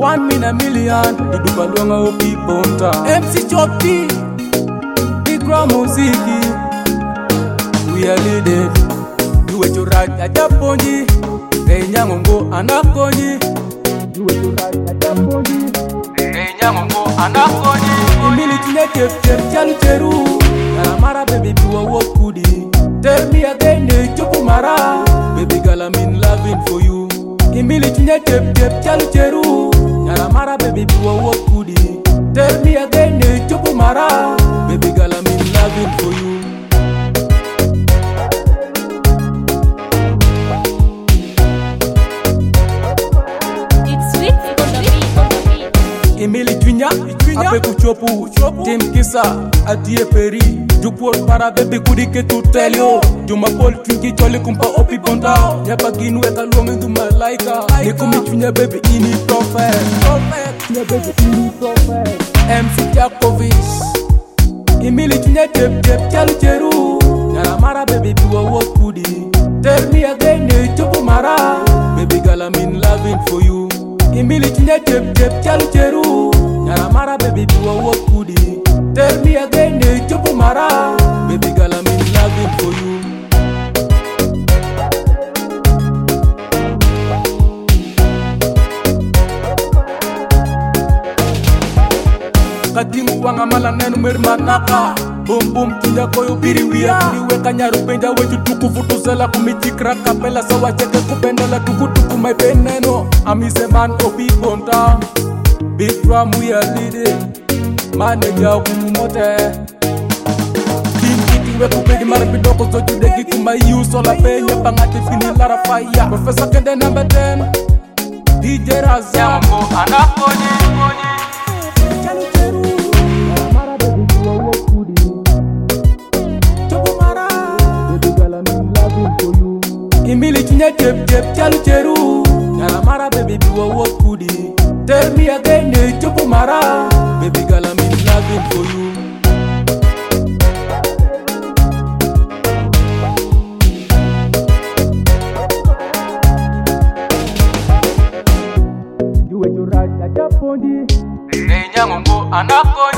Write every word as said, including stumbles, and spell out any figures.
one in a million. Dudu balonga opi bonta. M C Choppy, Big Ram Muziki. We are leading. Do it to right at Japonji. Hey nyangongo anakonyi. Do it to right at Japonji. Hey nyangongo anakonyi. Imili tine tep tep chalu cheru. Mara baby biwa what kudi. Tell me again de chupu mara. Baby girl I'm in loving for you. Imili tine tep tep chalu cheru. Mara baby biwa what kudi. Tell me again de chupu mara. Baby girl I'm in loving for you. Emily Twinya, Ape Kuchopu, Tim Kisa, Adie Peri, Dupol para baby kudike tu telio, Juma Paul Twinki Chole kumpa opi bonda, Yapa Ginweka Luang into Malaika, Nikumi Twinya baby ini prophet, prophet, Twinya baby ini prophet, M C Jakovis, Emily Twinya Tep Tep Chalu Cheru, Yara Mara baby biwa what kudi, tell me again de chupu mara, baby girl I'm in loving for you. Imili tine tep tep chalu cheru. Nyara mara baby biwa what kudi. Tell me again de chupu mara. Baby girl I'm in loving for you. Katingu wanga mala nenu mermanaka. Boom boom tinja koyo biri wia. Biri weka nyaru penja wetu tuku futu zela kumitikra kapela sawa cheke kupendela tuku tuku my peneno. Amise man opi bonta. Big Ram we are leading. Manager kumumote. Team kiti weku begi marapidoko zoju degi kuma yu sola penye pangati fini lara fire. Professor Kende number ten. D J Razam. Yambo anakonye konye. Imili tine tep tep chalu cheru. Nyara mara baby biwa what kudi. Tell me again de chupu mara. Baby girl I'm in loving for you. You and your right at Japonji. Hey nyangongo anako